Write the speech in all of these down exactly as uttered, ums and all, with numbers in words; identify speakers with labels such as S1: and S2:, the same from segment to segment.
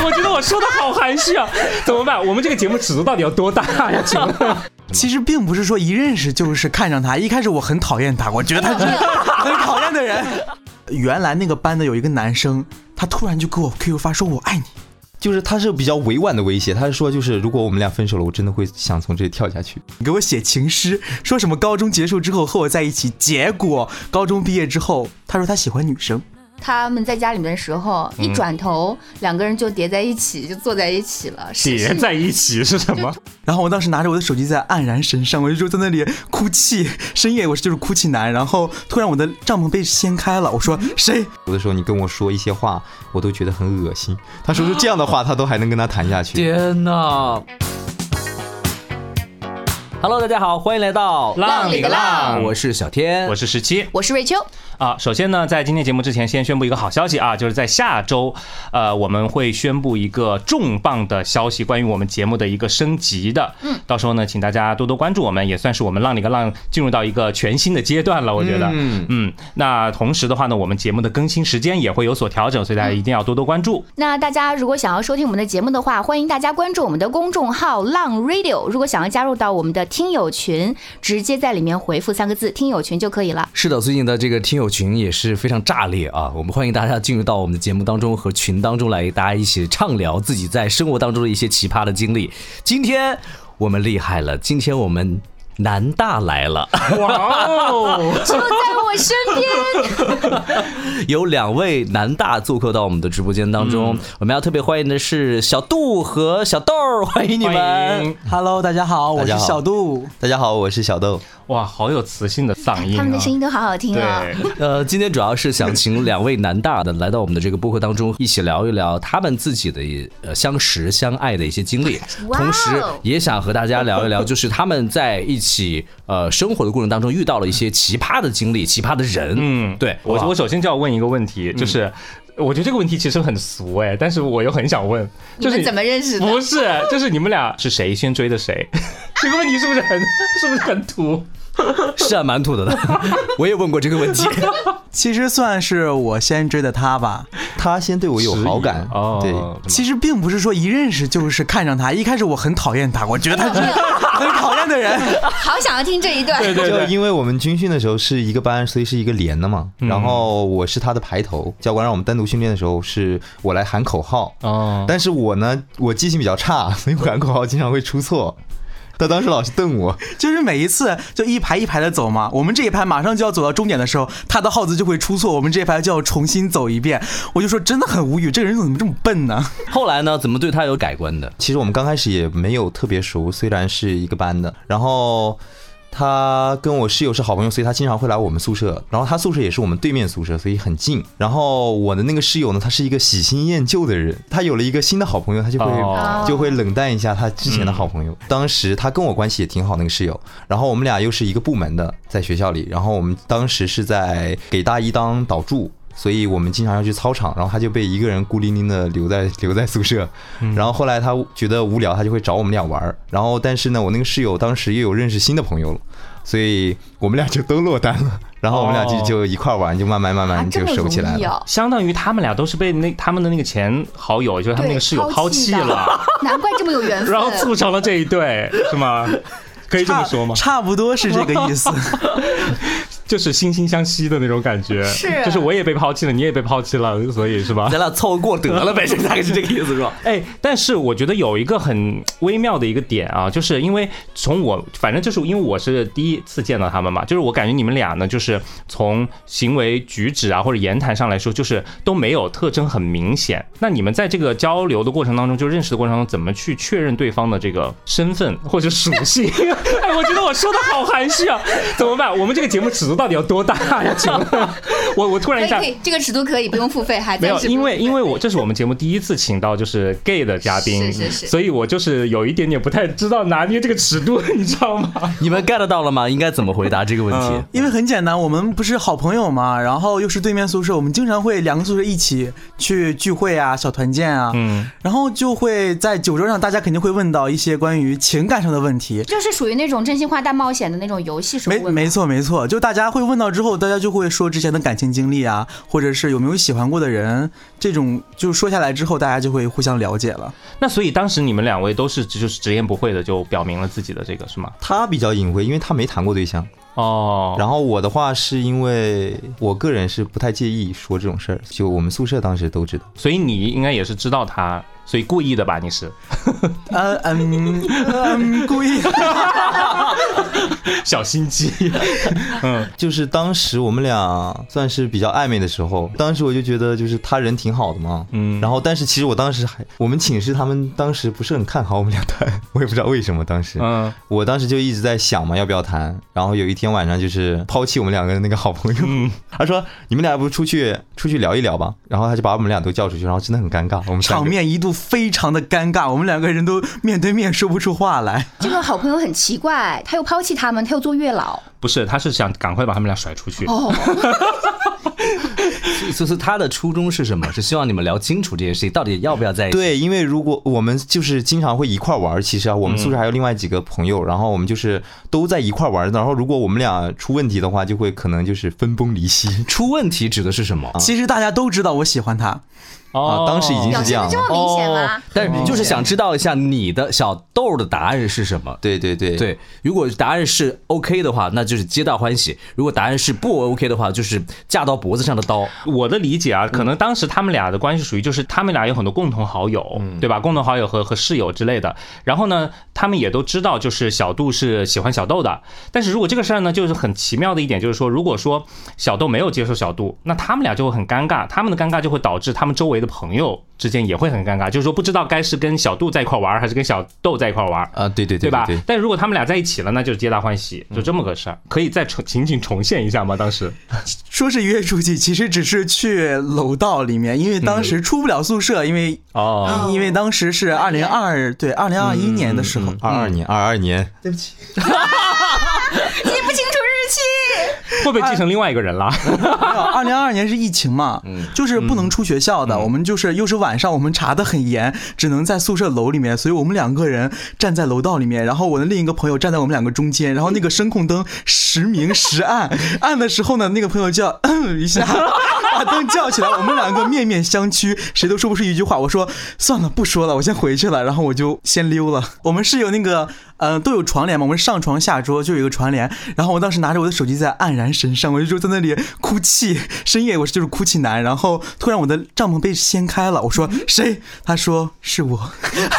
S1: 我觉得我说的好含蓄啊，怎么办？我们这个节目尺度到底有多大呀？请问，
S2: 其实并不是说一认识就是看上他，一开始我很讨厌他，我觉得他是很讨厌的人。原来那个班的有一个男生，他突然就给我 Q Q 发说我爱你。
S3: 就是他是比较委婉的威胁，他是说就是如果我们俩分手了，我真的会想从这里跳下去。
S2: 给我写情诗，说什么高中结束之后和我在一起，结果高中毕业之后，他说他喜欢女生。
S4: 他们在家里面的时候，一转头，嗯、两个人就叠在一起，就坐在一起了。
S1: 叠在一起是什么？
S2: 然后我当时拿着我的手机在黯然神伤，我就在那里哭泣。深夜我就是哭泣男，然后突然我的帐篷被掀开了，我说谁？
S3: 有的时候你跟我说一些话，我都觉得很恶心。他说出这样的话，他都还能跟他谈下去。
S5: 天哪！ Hello， 大家好，欢迎来到
S1: 浪里个浪，
S5: 我是小天，
S1: 我是十七，
S4: 我是瑞秋。
S1: 啊，首先呢，在今天节目之前，先宣布一个好消息啊，就是在下周，呃，我们会宣布一个重磅的消息，关于我们节目的一个升级的。嗯，到时候呢，请大家多多关注我们，也算是我们浪里个浪进入到一个全新的阶段了，我觉得。嗯嗯。那同时的话呢，我们节目的更新时间也会有所调整，所以大家一定要多多关注。
S4: 那大家如果想要收听我们的节目的话，欢迎大家关注我们的公众号浪 Radio。如果想要加入到我们的听友群，直接在里面回复三个字“听友群”就可以了。
S5: 是的，最近的这个听友群也是非常炸裂啊！我们欢迎大家进入到我们的节目当中和群当中来，大家一起畅聊自己在生活当中的一些奇葩的经历。今天我们厉害了，今天我们南大来了，
S1: 哇哦，
S4: 就在我身边，
S5: 有两位南大做客到我们的直播间当中，嗯、我们要特别欢迎的是小杜和小豆，欢迎你们。
S2: Hello， 大家好，我是小杜。
S3: 大家好，我是小豆。
S1: 哇，好有磁性的嗓音、啊，
S4: 他们的声音都好好听啊、
S1: 哦。
S5: 呃，今天主要是想请两位南大的来到我们的这个播客当中，一起聊一聊他们自己的呃相识相爱的一些经历，同时也想和大家聊一聊，就是他们在一起呃生活的过程当中遇到了一些奇葩的经历、奇葩的人。嗯，对
S1: 我我首先就要问一个问题，就是。嗯，我觉得这个问题其实很俗哎，但是我又很想问，就是
S4: 你们怎么认识的？
S1: 不是，就是你们俩是谁先追的谁？这个问题是不是很是不是很土？
S5: 是啊，蛮土的的。我也问过这个问题。
S2: 其实算是我先追的他吧，
S3: 他先对我有好感。哦，对，
S2: 其实并不是说一认识就是看上他，一开始我很讨厌他，我觉得他是很讨厌的人。
S4: 好想要听这一段。
S1: 对对对，
S3: 就因为我们军训的时候是一个班，所以是一个连的嘛。嗯、然后我是他的排头，教官让我们单独训练的时候是我来喊口号。哦，但是我呢，我记性比较差，所以我喊口号经常会出错。他当时老是瞪我，
S2: 就是每一次就一排一排的走嘛，我们这一排马上就要走到终点的时候，他的号子就会出错，我们这一排就要重新走一遍。我就说真的很无语，这个人怎么这么笨呢？
S5: 后来呢，怎么对他有改观的？
S3: 其实我们刚开始也没有特别熟，虽然是一个班的，然后他跟我室友是好朋友，所以他经常会来我们宿舍，然后他宿舍也是我们对面宿舍，所以很近。然后我的那个室友呢，他是一个喜新厌旧的人，他有了一个新的好朋友，他就会、哦、就会冷淡一下他之前的好朋友。嗯、当时他跟我关系也挺好，那个室友，然后我们俩又是一个部门的，在学校里，然后我们当时是在给大一当导助。所以我们经常要去操场，然后他就被一个人孤零零的留在留在宿舍，然后后来他觉得无聊，他就会找我们俩玩。然后但是呢，我那个室友当时又有认识新的朋友了，所以我们俩就都落单了。然后我们俩就就一块玩，就慢慢慢慢就熟起来了。
S4: 啊哦、
S1: 相当于他们俩都是被那他们的那个前好友，就是他们那个室友抛弃了，
S4: 难怪这么有缘分，
S1: 然后促成了这一对，是吗？可以这么说吗？
S2: 差不多是这个意思。
S1: 就是惺惺相惜的那种感觉，
S4: 是，
S1: 就是我也被抛弃了，你也被抛弃了，所以是吧？
S5: 咱俩凑合过得了呗，这大概是这个意思，是吧？
S1: 哎，但是我觉得有一个很微妙的一个点啊，就是因为从我，反正就是因为我是第一次见到他们嘛，就是我感觉你们俩呢，就是从行为举止啊或者言谈上来说，就是都没有特征很明显。那你们在这个交流的过程当中，就认识的过程当中，怎么去确认对方的这个身份或者属性？哎，我觉得我说的好含蓄啊，怎么办？我们这个节目尺度到底有多大呀？请问，我我突然一下，
S4: 可以可以，这个尺度可以不用付费，还
S1: 没有，因为因为我这是我们节目第一次请到就是 gay 的嘉宾，
S4: 是是是，
S1: 所以我就是有一点点不太知道拿捏这个尺度，你知道吗？
S5: 你们 get 到了吗？应该怎么回答这个问题？
S2: 嗯、因为很简单，我们不是好朋友嘛，然后又是对面宿舍，我们经常会两个宿舍一起去聚会啊、小团建啊，嗯，然后就会在酒桌上，大家肯定会问到一些关于情感上的问题，
S4: 就是属于那种真心话大冒险的那种游戏手问。
S2: 没没错没错，就大家家会问到之后，大家就会说之前的感情经历啊，或者是有没有喜欢过的人，这种就说下来之后，大家就会互相了解了。
S1: 那所以当时你们两位都是就是直言不讳的就表明了自己的这个是吗？
S3: 他比较隐晦，因为他没谈过对象。
S1: 哦，
S3: 然后我的话是因为我个人是不太介意说这种事儿，就我们宿舍当时都知道，
S1: 所以你应该也是知道他，所以故意的吧？你是？
S2: 呃嗯嗯，故意
S1: 小心机。嗯，
S3: 就是当时我们俩算是比较暧昧的时候，当时我就觉得就是他人挺好的嘛，嗯，然后但是其实我当时还我们寝室他们当时不是很看好我们俩谈，我也不知道为什么当时，嗯，我当时就一直在想嘛要不要谈，然后有一天晚上就是抛弃我们两个人那个好朋友，嗯，他说你们俩不出去出去聊一聊吧，然后他就把我们俩都叫出去，然后真的很尴尬，我们
S2: 场面一度非常的尴尬，我们两个人都面对面说不出话来。
S4: 这个好朋友很奇怪，他又抛弃他们，他又做月老。
S1: 不是，他是想赶快把他们俩甩出去。哦。
S5: 所以他的初衷是什么？是希望你们聊清楚这件事情，到底要不要在一起？
S3: 对，因为如果我们就是经常会一块玩，其实啊，我们宿舍还有另外几个朋友，嗯、然后我们就是都在一块玩，然后如果我们俩出问题的话，就会可能就是分崩离析。
S5: 出问题指的是什么？
S2: 其实大家都知道我喜欢他。
S3: 啊，当时已经是这样了，
S4: 这么明显吗？
S5: 但是就是想知道一下你的小豆的答案是什么？
S3: 对对对
S5: 对，如果答案是 OK 的话，那就是皆大欢喜；如果答案是不 OK 的话，就是架到脖子上的刀。
S1: 我的理解啊，可能当时他们俩的关系属于就是他们俩有很多共同好友，嗯、对吧？共同好友和和室友之类的。然后呢，他们也都知道就是小杜是喜欢小豆的。但是如果这个事儿呢，就是很奇妙的一点，就是说，如果说小豆没有接受小杜，那他们俩就会很尴尬，他们的尴尬就会导致他们周围的朋友之间也会很尴尬，就是说不知道该是跟小杜在一块玩还是跟小豆在一块玩
S3: 啊，对对对，
S1: 对吧？但如果他们俩在一起了，那就是皆大欢喜，就这么个事儿。可以再重情景重现一下吗？当时
S2: 说是约出去，其实只是去楼道里面，因为当时出不了宿舍，因为哦，因为当时是二零二对二零二一年的时候，
S3: 二二年二二年，
S2: 对不起。
S4: 记不清楚日期，
S1: 会不会继承另外一个人了？
S2: 二零二二年是疫情嘛，就是不能出学校的，嗯、我们就是又是晚上，我们查得很严，只能在宿舍楼里面，所以我们两个人站在楼道里面，然后我的另一个朋友站在我们两个中间，然后那个声控灯时明时暗，暗的时候呢，那个朋友就要嗯一下把灯叫起来，我们两个面面相觑，谁都说不出一句话。我说算了，不说了，我先回去了，然后我就先溜了。我们是有那个呃都有床帘嘛，我们上床下桌就有一个床帘，然后我当时拿着我的手机在黯然神伤，我就在那里哭泣，深夜我就是哭泣男，然后突然我的帐篷被掀开了，我说谁？他说是我。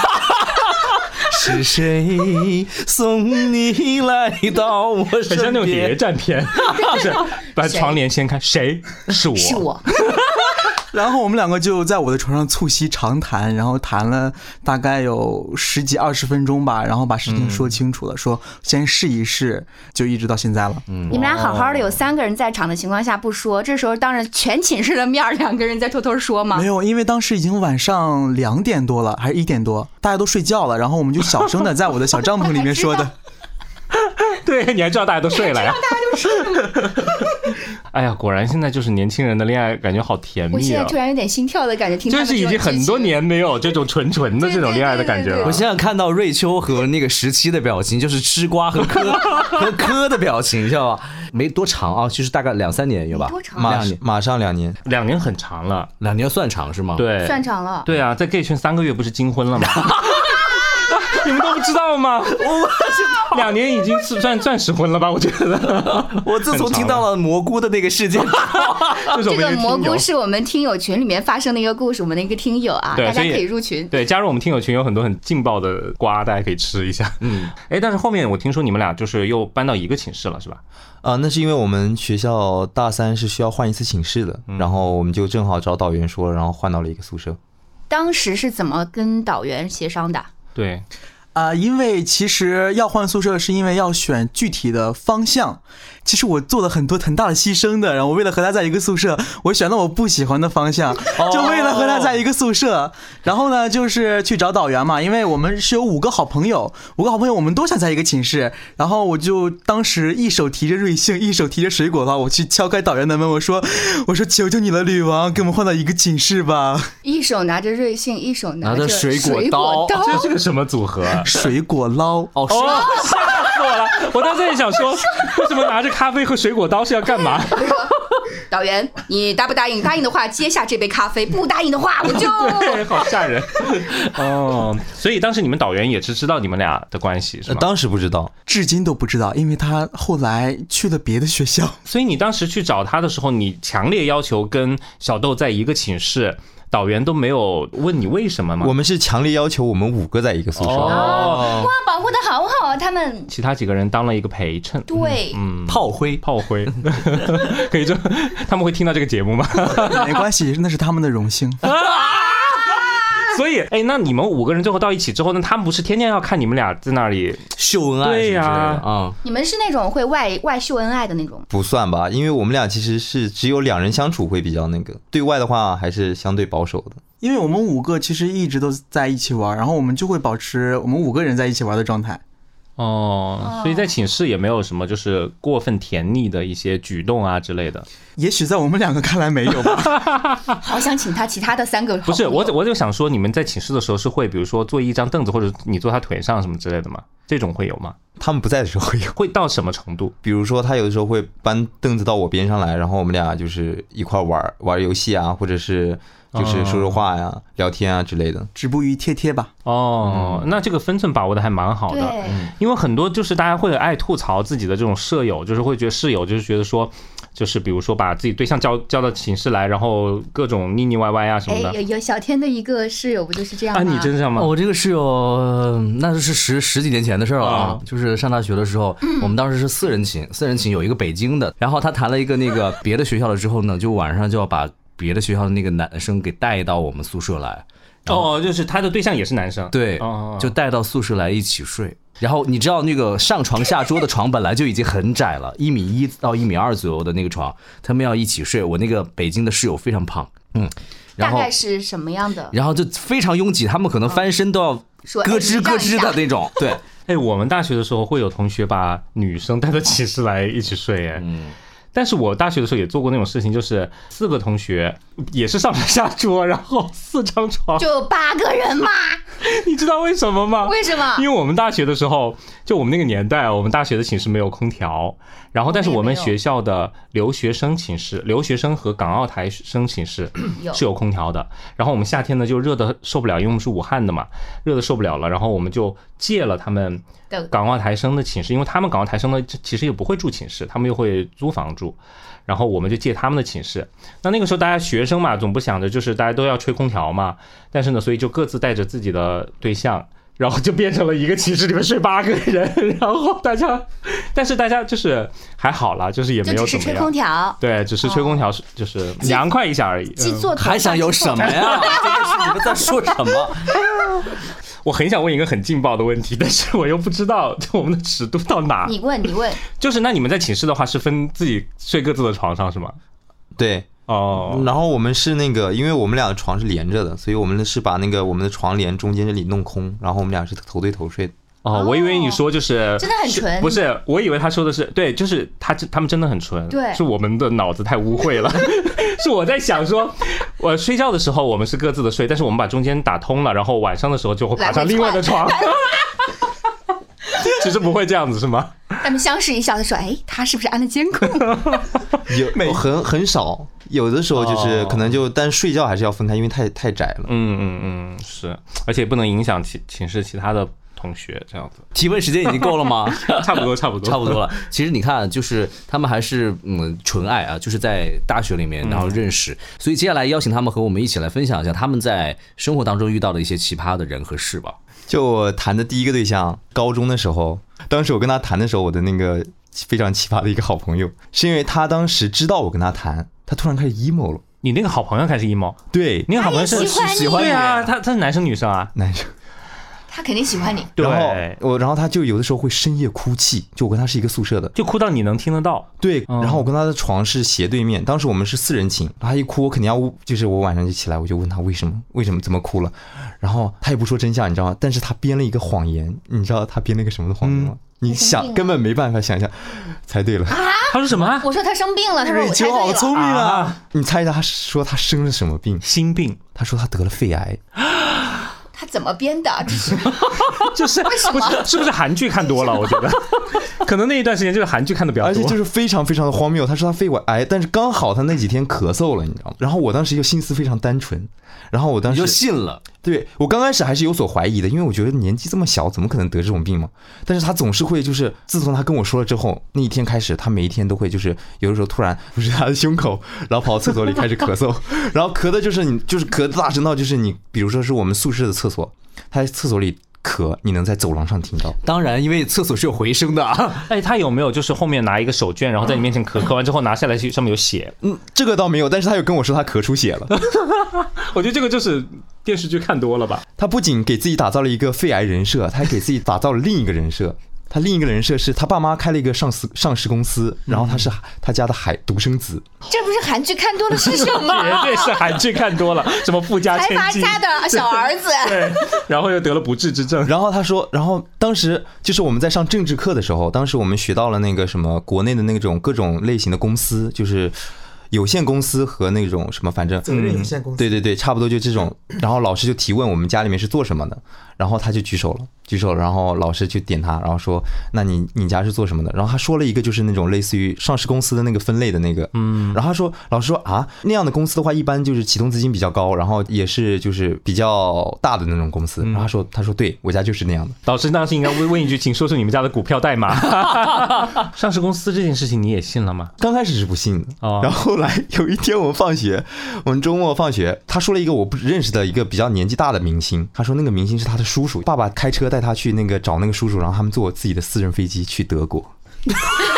S5: 是谁送你来到我身边？
S1: 很像那种谍战片，就是把床帘掀开，谁？是我，
S4: 是我。
S2: 然后我们两个就在我的床上促膝长谈，然后谈了大概有十几二十分钟吧，然后把事情说清楚了，嗯、说先试一试，就一直到现在了。
S4: 嗯，你们俩好好的有三个人在场的情况下不说，这时候当着全寝室的面两个人在偷偷说吗？
S2: 没有，因为当时已经晚上两点多了，还是一点多，大家都睡觉了，然后我们就小声的在我的小帐篷里面说的。
S1: 对，你还知道大家都睡了呀？
S4: 大家都睡了。
S1: 哎呀，果然现在就是年轻人的恋爱，感觉好甜蜜啊！
S4: 我现在突然有点心跳的感觉，听他们
S1: 就是已经很多年没有这种纯纯的这种恋爱的感觉了。
S5: 我现在看到瑞秋和那个十七的表情，就是吃瓜和嗑和嗑的表情，知道吧？没多长啊，就是大概两三年有吧？
S4: 多长？
S3: 马马上两年，
S1: 两年很长了，
S5: 两年算长是吗？
S1: 对，
S4: 算长了。
S1: 对啊，在 gay 圈三个月不是金婚了吗？你们都不知道吗？我两年已经是算钻石婚了吧？我觉得。
S5: 我自从听到了蘑菇的那个事件，
S4: 这个蘑菇是我们听友群里面发生的一个故事，我们的一个听友啊，大家可以入群。
S1: 对，加入我们听友群有很多很劲爆的瓜，大家可以吃一下。嗯，哎，但是后面我听说你们俩就是又搬到一个寝室了，是吧？
S3: 啊、呃，那是因为我们学校大三是需要换一次寝室的，嗯、然后我们就正好找导员说，然后换到了一个宿舍。
S4: 当时是怎么跟导员协商的？
S1: 对。
S2: 啊、呃，因为其实要换宿舍是因为要选具体的方向，其实我做了很多很大的牺牲的，然后为了和他在一个宿舍，我选了我不喜欢的方向，就为了和他在一个宿舍。然后呢，就是去找导员嘛，因为我们是有五个好朋友，五个好朋友我们都想在一个寝室，然后我就当时一手提着瑞幸，一手提着水果刀，我去敲开导员的门，我说我说求求你了，女王，给我们换到一个寝室吧。
S4: 一手拿着瑞幸，一手拿着
S5: 水果刀，
S1: 这是个什么组合？
S2: 水果捞哦，
S1: 死我了！我到这里想说，为什么拿着咖啡和水果刀是要干嘛？
S4: 导员，你答不答应？答应的话接下这杯咖啡，不答应的话我就
S1: 对，好吓人哦。所以当时你们导员也是知道你们俩的关系是吗？
S3: 当时不知道，
S2: 至今都不知道，因为他后来去了别的学校。
S1: 所以你当时去找他的时候，你强烈要求跟小豆在一个寝室。导员都没有问你为什么吗？
S3: 我们是强烈要求我们五个在一个宿舍。
S1: 哦，
S4: 哇，保护的好好啊，他们
S1: 其他几个人当了一个陪衬。
S4: 对，
S1: 嗯，
S5: 炮灰
S1: 炮灰，可以这，他们会听到这个节目吗？
S2: 没关系，那是他们的荣幸。
S1: 所以，哎，那你们五个人最后到一起之后，那他们不是天天要看你们俩在那里
S5: 秀恩爱？
S1: 对呀、
S5: 啊、嗯，
S4: 你们是那种会外外秀恩爱的那种？
S3: 不算吧，因为我们俩其实是只有两人相处会比较那个，对外的话还是相对保守的。
S2: 因为我们五个其实一直都在一起玩，然后我们就会保持我们五个人在一起玩的状态。
S1: 哦，所以在寝室也没有什么就是过分甜腻的一些举动啊之类的。
S2: 也许在我们两个看来没有吧。
S4: 好想请他其他的三个好
S1: 不是我，我就想说，你们在寝室的时候是会，比如说坐一张凳子，或者你坐他腿上什么之类的吗？这种会有吗？
S3: 他们不在的时候会有，
S1: 会到什么程度？
S3: 比如说他有的时候会搬凳子到我边上来，然后我们俩就是一块玩玩游戏啊，或者是就是说说话呀、
S1: 哦、
S3: 聊天啊之类的，
S2: 止步于贴贴吧。
S1: 哦、嗯，那这个分寸把握的还蛮好的。
S4: 对，
S1: 因为很多就是大家会爱吐槽自己的这种舍友，就是会觉得室友就是觉得说，就是比如说把自己对象叫叫到寝室来，然后各种腻腻歪歪啊什么的。
S4: 哎，有有小天的一个室友不就是这样吗？
S1: 啊，你真这样吗？
S5: 我这个室友那是十十几年前的事了啊，就是上大学的时候，我们当时是四人寝，四人寝有一个北京的，然后他谈了一个那个别的学校了之后呢，就晚上就要把别的学校的那个男生给带到我们宿舍来。
S1: 哦，就是他的对象也是男生，
S5: 对，
S1: 哦、
S5: 就带到宿舍来一起睡。然后你知道那个上床下桌的床本来就已经很窄了，一米一到一米二左右的那个床，他们要一起睡。我那个北京的室友非常胖，嗯，然后
S4: 大概是什么样的？
S5: 然后就非常拥挤，他们可能翻身都要咯吱咯吱的那种。对，
S1: 哎，我们大学的时候会有同学把女生带到寝室来一起睡，哎，嗯。但是我大学的时候也做过那种事情，就是四个同学也是上床下桌，然后四张床，
S4: 就八个人嘛。
S1: 你知道为什么吗？
S4: 为什么？
S1: 因为我们大学的时候，就我们那个年代，我们大学的寝室没有空调，然后但是我们学校的留学生寝室，留学生和港澳台生寝室是有空调的。然后我们夏天呢就热的受不了，因为我们是武汉的嘛，热的受不了了，然后我们就借了他们港澳台生的寝室，因为他们港澳台生的其实也不会住寝室，他们又会租房住。然后我们就借他们的寝室，那那个时候大家学生嘛，总不想着就是大家都要吹空调嘛，但是呢，所以就各自带着自己的对象，然后就变成了一个寝室里面睡八个人，然后大家，但是大家就是还好啦，就是也没有怎么样，
S4: 就只是吹空调，
S1: 对，只是吹空调，就是凉快一下而已。
S4: 既做
S5: 还想有什么呀？真的是你们在说什么？
S1: 我很想问一个很劲爆的问题，但是我又不知道就我们的尺度到哪。
S4: 你问，你问，
S1: 就是那你们在寝室的话是分自己睡各自的床上是吗？
S3: 对，
S1: 哦。
S3: 然后我们是那个，因为我们俩的床是连着的，所以我们是把那个我们的床帘中间这里弄空，然后我们俩是头对头睡的。
S1: 哦，我以为你说就是
S4: 真的很纯，
S1: 不是，我以为他说的是对，就是他他们真的很纯，
S4: 对，
S1: 是我们的脑子太污秽了，是我在想说，我睡觉的时候我们是各自的睡，但是我们把中间打通了，然后晚上的时候就会爬上另外的床，其实不会这样子是吗？
S4: 他们相视一笑的说：“哎，他是不是安了监控？”
S3: 有很很少，有的时候就是可能就，但睡觉还是要分开，因为太太窄了。
S1: 嗯嗯嗯，是，而且不能影响寝寝室其他的同学这样子。
S5: 提问时间已经够了吗？
S1: 差不多，差不多，
S5: 差不多了。其实你看，就是他们还是嗯纯爱啊，就是在大学里面然后认识，嗯、所以接下来邀请他们和我们一起来分享一下他们在生活当中遇到的一些奇葩的人和事吧。
S3: 就我谈的第一个对象，高中的时候，当时我跟他谈的时候，我的那个非常奇葩的一个好朋友，是因为他当时知道我跟他谈，他突然开始 emo 了。
S1: 你那个好朋友开始 emo？
S3: 对，
S1: 那个好朋友是
S4: 喜欢
S1: 对啊，他他是男生女生啊？
S3: 男生。
S4: 他肯定喜欢你，
S3: 然后我，然后他就有的时候会深夜哭泣，就我跟他是一个宿舍的，
S1: 就哭到你能听得到。
S3: 对，然后我跟他的床是斜对面，当时我们是四人寝，他一哭，我肯定要，就是我晚上就起来，我就问他为什么，为什么怎么哭了，然后他也不说真相，你知道吗？但是他编了一个谎言，你知道他编了一个什么的谎言吗？嗯、你想根本没办法想象，猜对了。
S4: 啊、
S1: 他说什么？
S4: 我说他生病了，他说我猜对了。
S2: 好聪明啊！
S1: 啊
S3: 你猜一下，他说他生了什么病？
S1: 心病。
S3: 他说他得了肺癌。
S4: 他怎么编的？这是
S1: 就是不是是不是韩剧看多了？我觉得可能那一段时间就是韩剧看的比较多，
S3: 而且就是非常非常的荒谬。他说他肺癌，但是刚好他那几天咳嗽了，你知道吗？然后我当时就心思非常单纯，然后我当时
S5: 你就信了。
S3: 对，我刚开始还是有所怀疑的，因为我觉得年纪这么小，怎么可能得这种病嘛？但是他总是会，就是自从他跟我说了之后，那一天开始，他每一天都会，就是有的时候突然不是他的胸口，然后跑到厕所里开始咳嗽，然后咳的就是你，就是咳的大声到就是你，比如说是我们宿舍的厕所，他在厕所里咳，你能在走廊上听到。
S5: 当然，因为厕所是有回声的啊。
S1: 哎，他有没有就是后面拿一个手绢，然后在你面前咳，咳完之后拿下来上面有血？
S3: 嗯，这个倒没有，但是他有跟我说他咳出血了。
S1: 我觉得这个就是电视剧看多了吧。
S3: 他不仅给自己打造了一个肺癌人设，他还给自己打造了另一个人设。他另一个人设是他爸妈开了一个上市上市公司，然后他是他家的海独生子。
S4: 这不是韩剧看多了是什么？
S1: 绝对是韩剧看多了，什么富家
S4: 财
S1: 千金，
S4: 阀家的小儿子。
S1: 对，然后又得了不治之症。
S3: 然后他说，然后当时就是我们在上政治课的时候，当时我们学到了那个什么国内的那种各种类型的公司，就是有限公司和那种什么，反正
S2: 责任有限公司。
S3: 对对对，差不多就这种。然后老师就提问我们家里面是做什么的，然后他就举手了，举手了，然后老师就点他，然后说：“那你你家是做什么的？”然后他说了一个就是那种类似于上市公司的那个分类的那个，嗯。然后他说，老师说啊，那样的公司的话，一般就是启动资金比较高，然后也是就是比较大的那种公司。然后他说，他说对我家就是那样的。
S1: 老师当时应该问一句，请说出你们家的股票代码。上市公司这件事情你也信了吗？
S3: 刚开始是不信的，
S1: 哦、
S3: 然后后来有一天我们放学，我们周末放学，他说了一个我不认识的一个比较年纪大的明星，他说那个明星是他的叔叔，爸爸开车带他去那个找那个叔叔，然后他们坐自己的私人飞机去德国。
S4: 不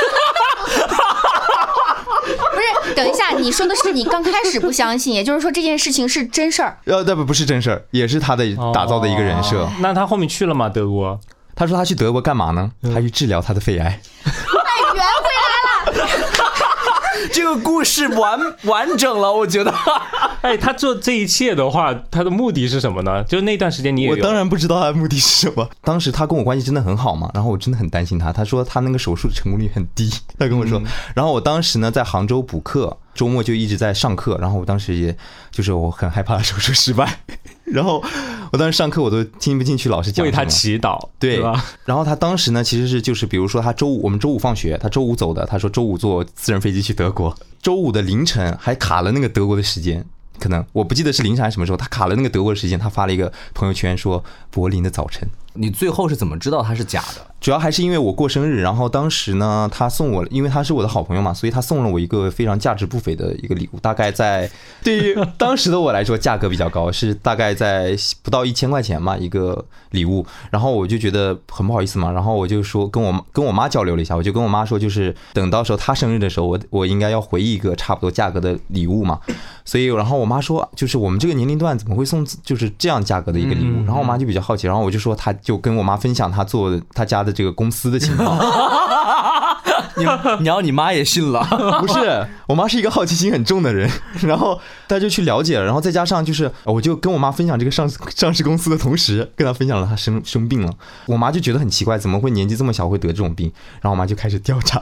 S4: 是，等一下，你说的是你刚开始不相信，也就是说这件事情是真事儿？
S3: 呃，那不不是真事儿，也是他的打造的一个人设。
S1: 哦、那他后面去了吗？德国？
S3: 他说他去德国干嘛呢？他去治疗他的肺癌。
S4: 太圆回来了。
S5: 这个故事完完整了，我觉得。
S1: 哎，他做这一切的话，他的目的是什么呢？就是那段时间你也有，
S3: 我当然不知道他的目的是什么。当时他跟我关系真的很好嘛，然后我真的很担心他。他说他那个手术的成功率很低，他跟我说。嗯、然后我当时呢在杭州补课，周末就一直在上课，然后我当时也就是我很害怕手术失败。然后我当时上课我都听不进去老师讲什么，
S1: 为他祈祷，
S3: 对
S1: 吧？
S3: 然后他当时呢，其实是就是比如说他周五我们周五放学，他周五走的，他说周五坐私人飞机去德国，周五的凌晨还卡了那个德国的时间，可能我不记得是凌晨还是什么时候，他卡了那个德国的时间，他发了一个朋友圈说柏林的早晨。
S5: 你最后是怎么知道他是假的？
S3: 主要还是因为我过生日，然后当时呢，他送我，因为他是我的好朋友嘛，所以他送了我一个非常价值不菲的一个礼物，大概在对于当时的我来说价格比较高，是大概在不到一千块钱嘛一个礼物。然后我就觉得很不好意思嘛，然后我就说跟我跟我妈交流了一下，我就跟我妈说，就是等到时候他生日的时候，我我应该要回一个差不多价格的礼物嘛。所以然后我妈说，就是我们这个年龄段怎么会送就是这样价格的一个礼物？然后我妈就比较好奇，然后我就说他。就跟我妈分享他做他家的这个公司的情况。
S5: 你你要你妈也信了？
S3: 不是，我妈是一个好奇心很重的人，然后她就去了解了，然后再加上就是我就跟我妈分享这个上上市公司的同时，跟她分享了她生生病了，我妈就觉得很奇怪，怎么会年纪这么小会得这种病？然后我妈就开始调查。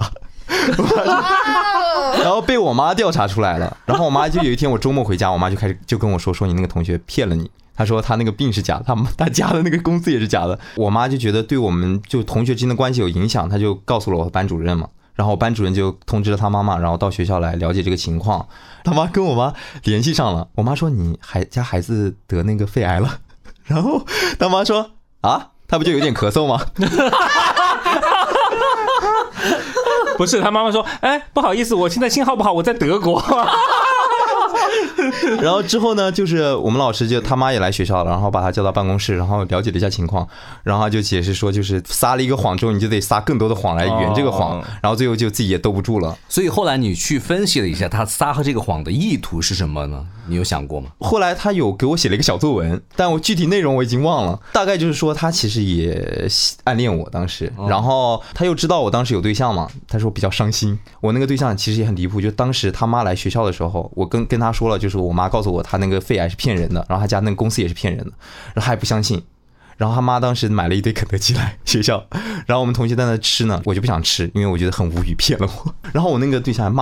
S3: 然后被我妈调查出来了，然后我妈就有一天我周末回家，我妈就开始就跟我说说你那个同学骗了你。他说他那个病是假的，他他家的那个公司也是假的。我妈就觉得对我们就同学之间的关系有影响，他就告诉了我班主任嘛，然后班主任就通知了他妈妈，然后到学校来了解这个情况。他妈跟我妈联系上了，我妈说你孩家孩子得那个肺癌了，然后他妈说啊，他不就有点咳嗽吗？
S1: 不是，他妈妈说，哎，不好意思，我现在信号不好，我在德国。
S3: 然后之后呢，就是我们老师就他妈也来学校了，然后把他叫到办公室，然后了解了一下情况，然后他就解释说，就是撒了一个谎之后，你就得撒更多的谎来圆这个谎，然后最后就自己也兜不住了。
S5: 所以后来你去分析了一下他撒和这个谎的意图是什么呢？你有想过吗？
S3: 后来他有给我写了一个小作文，但我具体内容我已经忘了，大概就是说他其实也暗恋我当时，然后他又知道我当时有对象嘛，他说比较伤心。我那个对象其实也很离谱，就当时他妈来学校的时候，我跟跟他说了，就是我妈告诉我他那个肺癌是骗人的，然后他家那个公司也是骗人的，然后他还不相信。然后他妈当时买了一堆肯德基来学校，然后我们同学在那吃呢，我就不想吃，因为我觉得很无语，骗了我。然后我那个对象还骂我，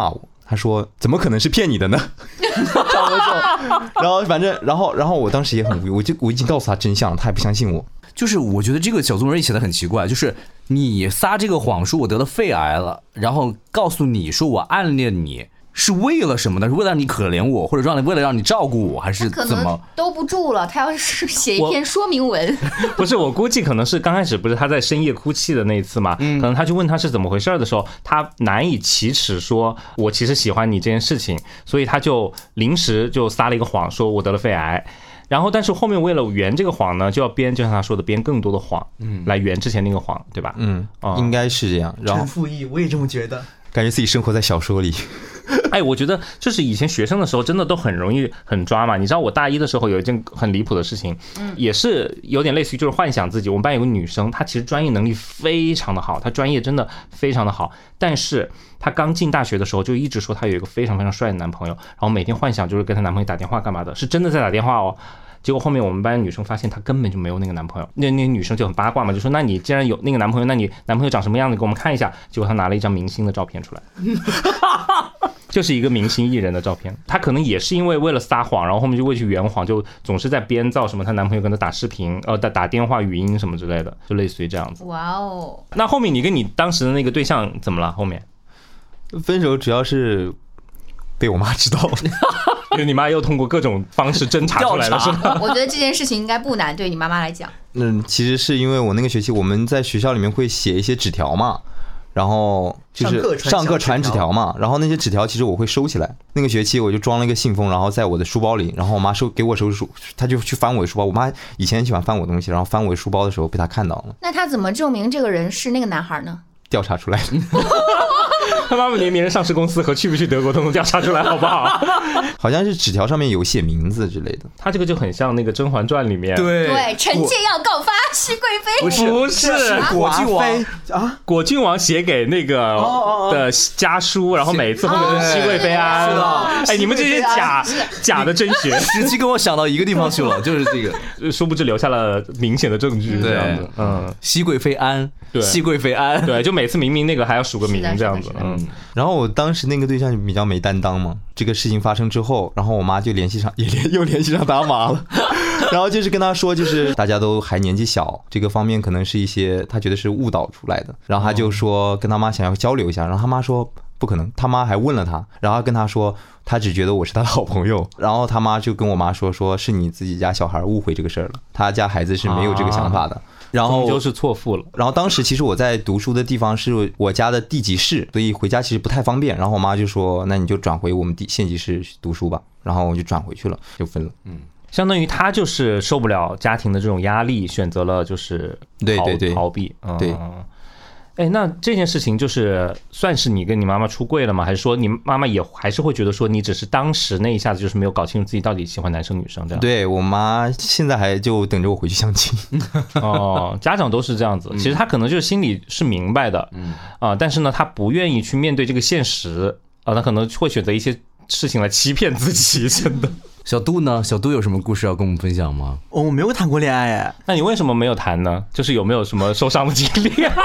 S3: 他说怎么可能是骗你的呢？差不多这然后反正然后然后我当时也很无语，我就我已经告诉他真相了，他也不相信我。
S5: 就是我觉得这个小作文也写的很奇怪，就是你撒这个谎说我得了肺癌了，然后告诉你说我暗恋你是为了什么呢？是为了让你可怜我，或者让你为了让你照顾我，还是怎么？
S4: 兜不住了，他要是写一篇说明文。
S1: 不是，我估计可能是刚开始不是他在深夜哭泣的那一次嘛，嗯、可能他去问他是怎么回事的时候，他难以启齿说我其实喜欢你这件事情，所以他就临时就撒了一个谎，说我得了肺癌。然后，但是后面为了圆这个谎呢，就要编，就像他说的，编更多的谎，嗯，来圆之前那个谎，对吧？
S3: 嗯，哦、应该是这样。然后
S2: 陈复义，我也这么觉得，
S3: 感觉自己生活在小说里。
S1: 哎，我觉得就是以前学生的时候，真的都很容易很抓嘛。你知道我大一的时候有一件很离谱的事情，也是有点类似于就是幻想自己。我们班有个女生，她其实专业能力非常的好，她专业真的非常的好，但是她刚进大学的时候就一直说她有一个非常非常帅的男朋友，然后每天幻想就是跟她男朋友打电话干嘛的，是真的在打电话哦。结果后面我们班女生发现她根本就没有那个男朋友，那那女生就很八卦嘛，就说那你既然有那个男朋友，那你男朋友长什么样子给我们看一下。结果她拿了一张明星的照片出来，就是一个明星艺人的照片。她可能也是因为为了撒谎，然后后面就为去圆谎，就总是在编造什么她男朋友跟她打视频，呃打打电话语音什么之类的，就类似于这样子。
S4: 哇哦！
S1: 那后面你跟你当时的那个对象怎么了？后面
S3: 分手主要是被我妈知道了。
S1: 因为你妈又通过各种方式侦查出来了，是吧？
S4: 我觉得这件事情应该不难，对你妈妈来讲。
S3: 嗯，其实是因为我那个学期我们在学校里面会写一些纸条嘛，然后就是上课传纸条嘛，然后那些纸条其实我会收起来。那个学期我就装了一个信封，然后在我的书包里，然后我妈收给我收书，她就去翻我的书包。我妈以前很喜欢翻我东西，然后翻我的书包的时候被她看到了。
S4: 那她怎么证明这个人是那个男孩呢？
S3: 调查出来的。
S1: 他妈妈连名人上市公司和去不去德国都能调查出来，好不好？
S3: 好像是纸条上面有写名字之类的。
S1: 他这个就很像那个《甄嬛传》里面，
S2: 对
S4: 对，臣妾要告发熹贵妃。
S1: 不是不是
S2: 果郡王啊，
S1: 果郡王写给那个的家书，然后每次后面是熹贵妃安。是的，哎，你们这些假假的真学，
S5: 实际跟我想到一个地方去了，就是这个，
S1: 殊不知留下了明显的证据，这样子。嗯，
S5: 熹贵妃安，对，熹贵妃安，
S1: 对，就每次明明那个还要署个名这样子。嗯，
S3: 然后我当时那个对象就比较没担当嘛。这个事情发生之后，然后我妈就联系上，也联又联系上大妈了，然后就是跟她说，就是大家都还年纪小，这个方面可能是一些她觉得是误导出来的，然后她就说跟她妈想要交流一下，然后她妈说不可能，她妈还问了她，然后跟她说她只觉得我是她的好朋友，然后她妈就跟我妈说，说是你自己家小孩误会这个事儿了，她家孩子是没有这个想法的。啊，然后
S1: 就是错付了。
S3: 然后当时其实我在读书的地方是我家的地级市，所以回家其实不太方便。然后我妈就说：“那你就转回我们地县级市读书吧。”然后我就转回去了，就分了。嗯，
S1: 相当于他就是受不了家庭的这种压力，选择了就是
S3: 对对对
S1: 逃避。嗯、
S3: 对。
S1: 哎，那这件事情就是算是你跟你妈妈出柜了吗？还是说你妈妈也还是会觉得说你只是当时那一下子就是没有搞清楚自己到底喜欢男生女生这样？
S3: 对，我妈现在还就等着我回去相亲。
S1: 哦，家长都是这样子，其实他可能就是心里是明白的，嗯啊、呃，但是呢，他不愿意去面对这个现实啊、呃，他可能会选择一些事情来欺骗自己，真的。
S5: 小杜呢？小杜有什么故事要跟我们分享吗？
S2: 哦，我没有谈过恋爱哎。
S1: 那你为什么没有谈呢？就是有没有什么受伤的经历啊？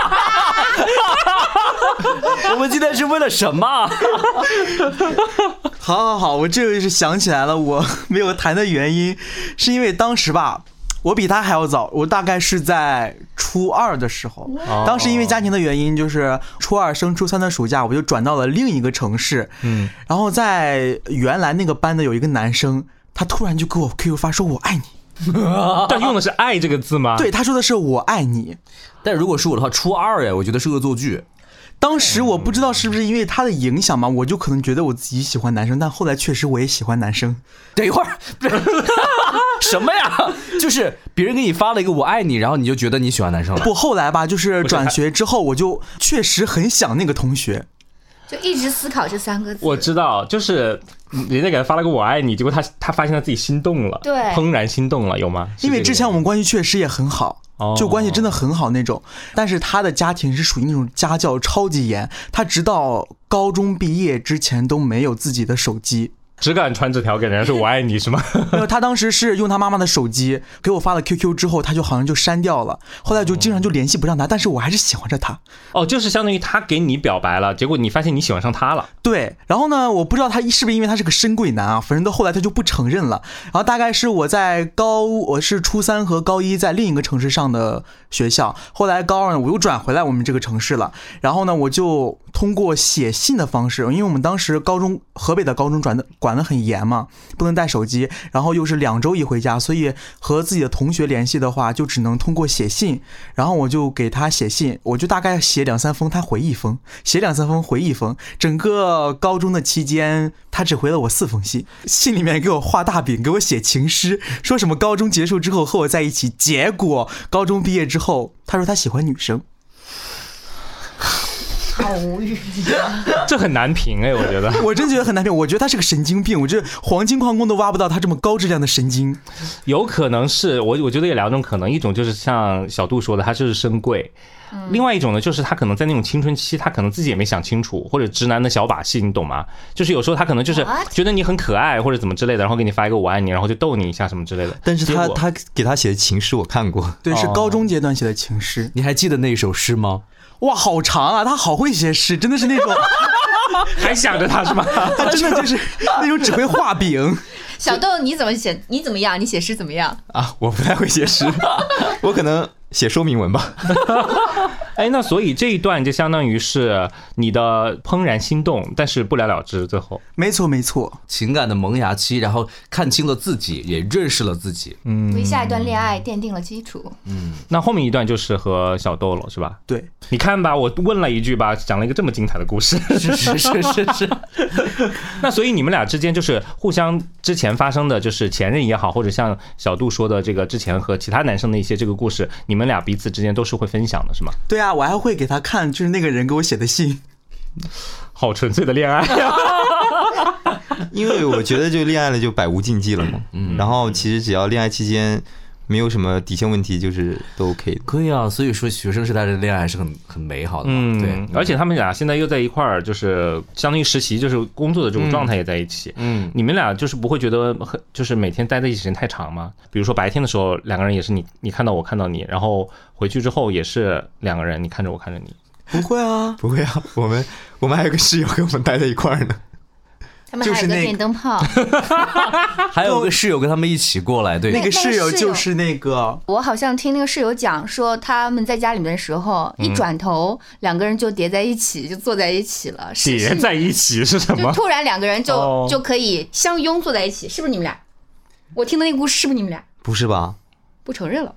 S5: 我们今天是为了什么？
S2: 好好好，我这个是想起来了，我没有谈的原因是因为当时吧，我比他还要早，我大概是在初二的时候，当时因为家庭的原因，就是初二升初三的暑假，我就转到了另一个城市，嗯，然后在原来那个班的有一个男生，他突然就给我 Q Q 发说我爱你。
S1: 但用的是爱这个字吗？
S2: 对，他说的是我爱你。
S5: 但如果是我的话，初二呀，我觉得是恶作剧。
S2: 当时我不知道是不是因为他的影响嘛，我就可能觉得我自己喜欢男生，但后来确实我也喜欢男生。
S5: 等一会儿，什么呀？就是别人给你发了一个我爱你，然后你就觉得你喜欢男生了？
S2: 不，后来吧，就是转学之后，我就确实很想那个同学。
S4: 就一直思考这三个字。
S1: 我知道，就是人家给他发了个我爱你，结果他他发现他自己心动了，
S4: 对，
S1: 怦然心动了，有吗？
S2: 因为之前我们关系确实也很好，就关系真的很好那种。但是他的家庭是属于那种家教超级严，他直到高中毕业之前都没有自己的手机。
S1: 只敢传纸条给人家说我爱你是吗？
S2: 没有，他当时是用他妈妈的手机给我发了 Q Q 之后，他就好像就删掉了，后来就经常就联系不上他，但是我还是喜欢着他。
S1: 哦，就是相当于他给你表白了，结果你发现你喜欢上他了。
S2: 对，然后呢，我不知道他是不是因为他是个深贵男啊，反正到后来他就不承认了。然后大概是我在高，我是初三和高一在另一个城市上的学校，后来高二呢我又转回来我们这个城市了，然后呢我就通过写信的方式，因为我们当时高中河北的高中转的管得很严嘛，不能带手机，然后又是两周一回家，所以和自己的同学联系的话就只能通过写信，然后我就给他写信，我就大概写两三封，他回一封，写两三封回一封，整个高中的期间他只回了我四封信，信里面给我画大饼，给我写情诗，说什么高中结束之后和我在一起，结果高中毕业之后他说他喜欢女生。
S4: 好无语，
S1: 这很难评哎，我觉得，
S2: 我真觉得很难评。我觉得他是个神经病，我觉得黄金矿工都挖不到他这么高质量的神经。
S1: 有可能是我，我觉得有两种可能，一种就是像小杜说的，他就是深贵。另外一种呢，就是他可能在那种青春期，他可能自己也没想清楚，或者直男的小把戏，你懂吗？就是有时候他可能就是觉得你很可爱或者怎么之类的，然后给你发一个我爱你，然后就逗你一下什么之类的。
S3: 但是他他给他写的情诗我看过，
S2: 对，是高中阶段写的情诗。
S5: 哦、你还记得那一首诗吗？
S2: 哇，好长啊！他好会写诗，真的是那种，
S1: 还想着他是吗？
S2: 他真的就是那种只会画饼。
S4: 小豆，你怎么写？你怎么样？你写诗怎么样？
S3: 啊，我不太会写诗，我可能写说明文吧。
S1: 哎，那所以这一段就相当于是你的怦然心动，但是不了了之，最后。
S2: 没错没错，
S5: 情感的萌芽期，然后看清了自己，也认识了自己，
S1: 嗯，
S4: 为下一段恋爱奠定了基础。
S1: 嗯，那后面一段就是和小豆了，是吧？
S2: 对，
S1: 你看吧，我问了一句吧，讲了一个这么精彩的故事。
S5: 是是是是是。
S1: 那所以你们俩之间就是互相之前发生的，就是前任也好，或者像小杜说的这个之前和其他男生的一些这个故事，你们俩彼此之间都是会分享的，是吗？
S2: 对啊，我还会给他看，就是那个人给我写的信。
S1: 好纯粹的恋爱呀！
S3: 因为我觉得就恋爱了就百无禁忌了嘛，嗯，然后其实只要恋爱期间没有什么底线问题，就是都 OK 的。
S5: 可以啊，所以说学生时代的恋爱是很很美好的嘛，
S1: 嗯，
S5: 对。
S1: 而且他们俩现在又在一块儿，就是相当于实习，就是工作的这种状态也在一起。嗯，你们俩就是不会觉得很，就是每天待在一起时间太长吗？比如说白天的时候，两个人也是你你看到我看到你，然后回去之后也是两个人，你看着我看着你。
S2: 不会啊，
S3: 不会啊，我们我们还有个室友跟我们待在一块儿呢。
S4: 他们还有个电灯泡，
S5: 还有个室友跟他们一起过来，对，
S2: 那个室友就是那个，
S4: 我好像听那个室友讲说，他们在家里面的时候，一转头两个人就叠在一起，就坐在一起了。
S1: 叠在一起是什么？
S4: 就突然两个人就就可以相拥坐在一起，是不是你们俩？我听的那个故事是不是你们俩？
S3: 不是吧？
S4: 不承认了。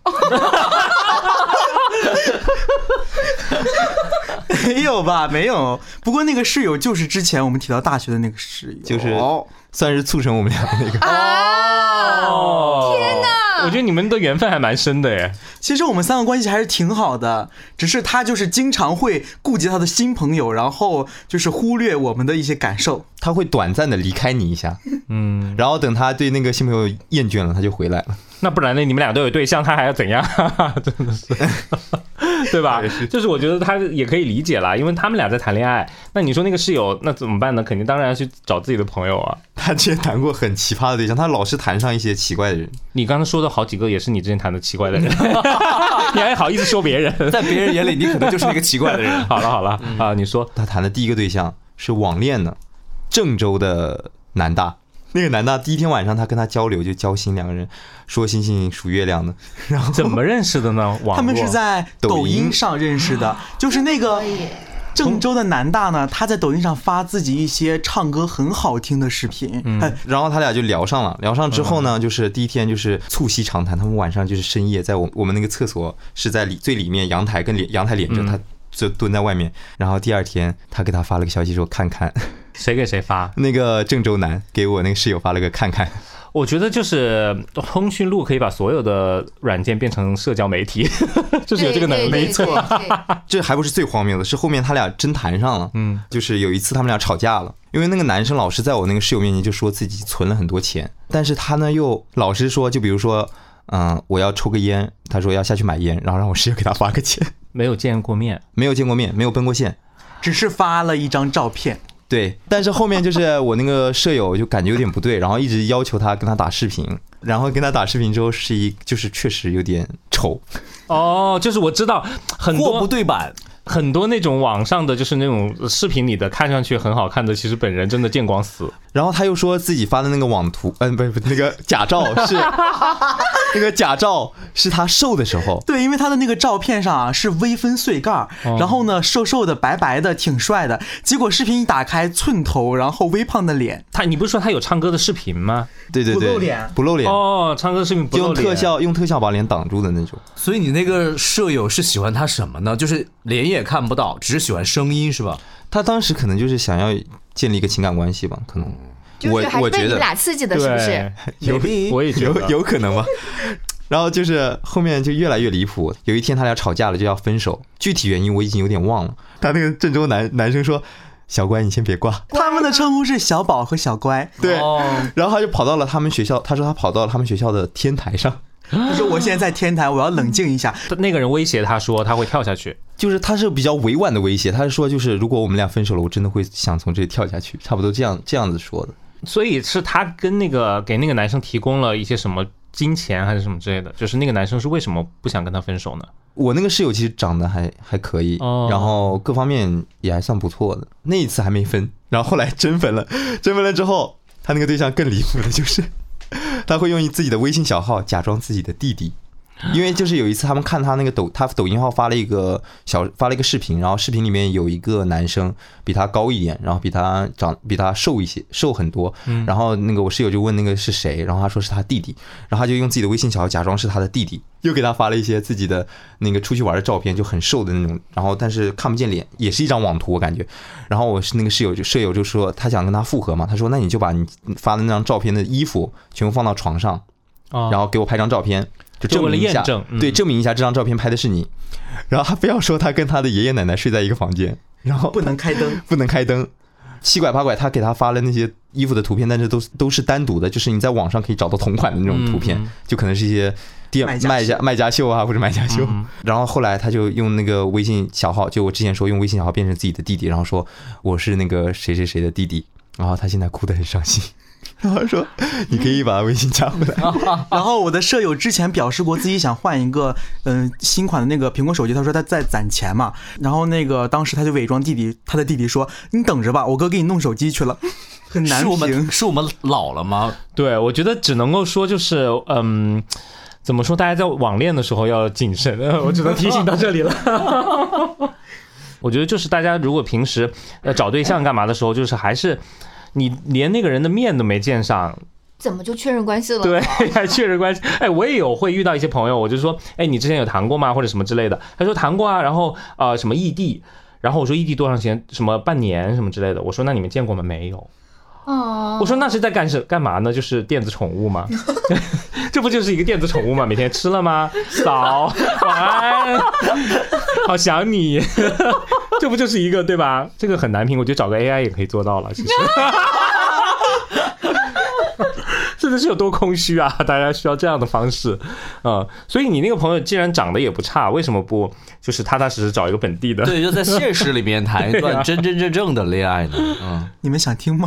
S2: 没有吧，没有。不过那个室友就是之前我们提到大学的那个室友，
S3: 就是算是促成我们俩的那个。
S1: 哦，
S4: 天哪！
S1: 我觉得你们的缘分还蛮深的耶。
S2: 其实我们三个关系还是挺好的，只是他就是经常会顾及他的新朋友，然后就是忽略我们的一些感受。
S3: 他会短暂的离开你一下，嗯，然后等他对那个新朋友厌倦了，他就回来了。
S1: 那不然呢？你们俩都有对象，他还要怎样？真的是，对吧？就是我觉得他也可以理解啦，因为他们俩在谈恋爱。那你说那个室友，那怎么办呢？肯定当然要去找自己的朋友啊。
S3: 他之前谈过很奇葩的对象，他老是谈上一些奇怪的人。
S1: 你刚才说的好几个也是你之前谈的奇怪的人，你还好意思说别人？
S5: 在别人眼里，你可能就是那个奇怪的人。
S1: 好了好了、嗯、啊，你说
S3: 他谈的第一个对象是网恋呢，郑州的南大。那个男的第一天晚上他跟他交流就交心，两个人说星星数月亮的，然后
S1: 怎么认识的呢？网
S2: 他们是在抖音上认识的，就是那个郑州的南大呢，他在抖音上发自己一些唱歌很好听的视频，
S3: 嗯，然后他俩就聊上了，聊上之后呢，就是第一天就是促膝长谈，他们晚上就是深夜在我我们那个厕所是在里最里面，阳台跟阳台连着，他就蹲在外面，然后第二天他给他发了个消息说看看。
S1: 谁给谁发？
S3: 那个郑州男给我那个室友发了个看看。
S1: 我觉得就是通讯录可以把所有的软件变成社交媒体，就是有这个能力。
S4: 没错，
S3: 这还不是最荒谬的，是后面他俩真谈上了。嗯，就是有一次他们俩吵架了，因为那个男生老是在我那个室友面前就说自己存了很多钱，但是他呢又老是说，就比如说，嗯、呃，我要抽个烟，他说要下去买烟，然后让我室友给他发个钱。
S1: 没有见过面，
S3: 没有见过面，没有奔过线。
S2: 只是发了一张照片，
S3: 对，但是后面就是我那个舍友就感觉有点不对，然后一直要求他跟他打视频，然后跟他打视频之后是一就是确实有点丑。
S1: 哦，就是我知道很多
S5: 货不对版。
S1: 很多那种网上的就是那种视频里的看上去很好看的，其实本人真的见光死。
S3: 然后他又说自己发的那个网图，嗯、呃，不是不是那个假照是那个假照是他瘦的时候。
S2: 对，因为他的那个照片上啊是微分碎盖，哦、然后呢瘦瘦的白白的挺帅的，结果视频一打开寸头，然后微胖的脸。
S1: 他你不是说他有唱歌的视频吗？
S3: 对对对，
S2: 不露脸，
S3: 不露脸。
S1: 哦，唱歌视频不露脸，
S3: 用特效用特效把脸挡住的那种。
S5: 所以你那个舍友是喜欢他什么呢？就是脸也看不到，只是喜欢声音是吧？
S3: 他当时可能就是想要建立一个情感关系吧，可能。
S4: 就是还是被你们俩刺激的，是不是？
S3: 有，
S1: 我也觉得
S3: 有, 有可能吧。然后就是后面就越来越离谱。有一天他俩吵架了，就要分手，具体原因我已经有点忘了。他那个郑州男男生说：“小乖，你先别挂。”
S2: 他们的称呼是小宝和小乖。
S3: 对。然后他就跑到了他们学校，他说他跑到了他们学校的天台上。
S2: 他说：“我现在在天台，我要冷静一下。”
S1: 那个人威胁他说他会跳下去，
S3: 就是他是比较委婉的威胁，他是说就是如果我们俩分手了，我真的会想从这里跳下去，差不多这样这样子说的。
S1: 所以是他跟那个给那个男生提供了一些什么金钱还是什么之类的，就是那个男生是为什么不想跟他分手呢？
S3: 我那个室友其实长得还还可以，
S1: 哦、
S3: 然后各方面也还算不错的。那一次还没分，然后后来真分了，真分了之后，他那个对象更离谱的就是，他会用自己的微信小号假装自己的弟弟。因为就是有一次他们看他那个抖他抖音号发了一个小发了一个视频，然后视频里面有一个男生比他高一点，然后比他长比他瘦一些，瘦很多。然后那个我室友就问那个是谁，然后他说是他弟弟，然后他就用自己的微信小号假装是他的弟弟，又给他发了一些自己的那个出去玩的照片，就很瘦的那种，然后但是看不见脸，也是一张网图我感觉。然后我是那个室友就舍友就说他想跟他复合嘛，他说那你就把你发的那张照片的衣服全部放到床上，然后给我拍张照片。就证明一下，
S1: 嗯、
S3: 对，证明一下这张照片拍的是你。然后他非要说他跟他的爷爷奶奶睡在一个房间，然后
S2: 不能开灯，
S3: 不能开灯，七拐八拐，他给他发了那些衣服的图片，但是都都是单独的，就是你在网上可以找到同款的那种图片，嗯、就可能是一些店卖家卖家秀啊，或者卖家秀。嗯、然后后来他就用那个微信小号，就我之前说用微信小号变成自己的弟弟，然后说我是那个谁谁谁的弟弟，然后他现在哭得很伤心。然后说你可以把微信加回来。
S2: 然后我的舍友之前表示过自己想换一个嗯、呃、新款的那个苹果手机，他说他在攒钱嘛。然后那个当时他就伪装弟弟，他的弟弟说你等着吧，我哥给你弄手机去了。很难评。
S5: 是我们是我们老了吗？
S1: 对，我觉得只能够说就是嗯，怎么说，大家在网恋的时候要谨慎，我只能提醒到这里了。我觉得就是大家如果平时呃找对象干嘛的时候，就是还是。你连那个人的面都没见上，
S4: 怎么就确认关系了？
S1: 对，还确认关系。哎，我也有会遇到一些朋友，我就说，哎，你之前有谈过吗？或者什么之类的。他说谈过啊，然后呃什么异地，然后我说异地多长时间？什么半年什么之类的。我说那你们见过吗？没有。哦。我说那是在干什干嘛呢？就是电子宠物吗？这不就是一个电子宠物吗？每天吃了吗？早，晚安，好想你。这不就是一个对吧？这个很难评，我觉得找个 A I 也可以做到了。其实，真的是有多空虚啊！大家需要这样的方式，嗯，所以你那个朋友既然长得也不差，为什么不就是踏踏实实找一个本地的？
S5: 对，就在现实里面谈一段真真正正的恋爱呢？嗯，
S2: 你们想听吗？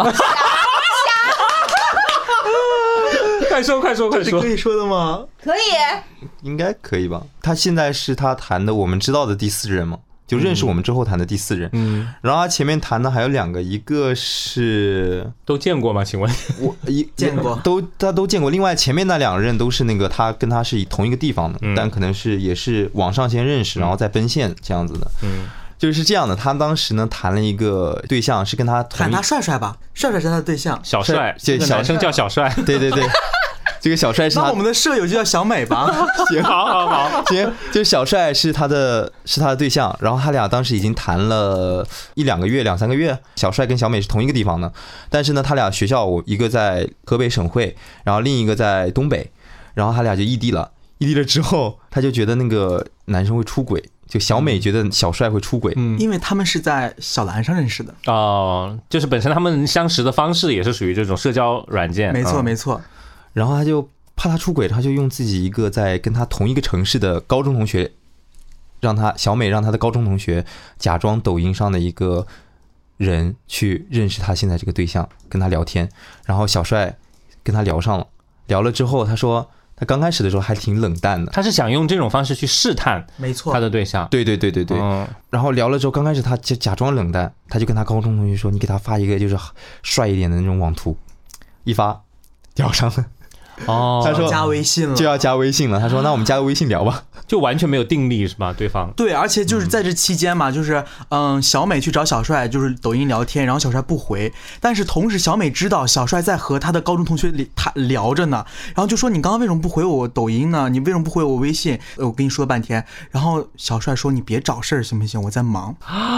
S1: 快说快说快说！
S2: 可以说的吗？
S4: 可以，
S3: 应该可以吧？他现在是他谈的我们知道的第四任吗？就认识我们之后谈的第四任，嗯，然后他前面谈的还有两个，一个是
S1: 都见过吗？请问
S3: 我一
S2: 见过，
S3: 都他都见过。另外前面那两任都是那个他跟他是同一个地方的，嗯、但可能是也是网上先认识，然后再奔现这样子的，嗯，就是这样的。他当时呢谈了一个对象，是跟他同
S2: 喊他帅帅吧，帅帅是他的对象，
S1: 小帅，这个男生叫小帅，
S3: 对对对。这个小帅是他，
S2: 那我们的舍友就叫小美吧。
S3: 行，好好好，行，就是小帅是他的，是他的对象。然后他俩当时已经谈了一两个月、两三个月。小帅跟小美是同一个地方的，但是呢，他俩学校一个在河北省会，然后另一个在东北，然后他俩就异地了。异地了之后，他就觉得那个男生会出轨。就小美觉得小帅会出轨，
S2: 嗯，因为他们是在小蓝上认识的
S1: 哦，就是本身他们相识的方式也是属于这种社交软件，
S2: 没错没错。
S3: 然后他就怕他出轨，他就用自己一个在跟他同一个城市的高中同学，让他小美让他的高中同学假装抖音上的一个人去认识他现在这个对象，跟他聊天，然后小帅跟他聊上了，聊了之后他说他刚开始的时候还挺冷淡的，
S1: 他是想用这种方式去试探
S2: 没错
S1: 他的对象。
S3: 对对对对对、
S1: 嗯、
S3: 然后聊了之后刚开始他就假装冷淡，他就跟他高中同学说你给他发一个就是帅一点的那种网图，一发聊上了。
S1: 哦，
S3: 他说
S2: 加微信了，
S3: 就要加微信了。他说：“那我们加个微信聊吧。”
S1: 就完全没有定力是吧？对方
S2: 对，而且就是在这期间嘛，就是嗯，小美去找小帅，就是抖音聊天，然后小帅不回，但是同时小美知道小帅在和他的高中同学里他聊着呢，然后就说：“你刚刚为什么不回我抖音呢？你为什么不回我微信？我跟你说了半天。”然后小帅说：“你别找事儿行不行？我在忙。”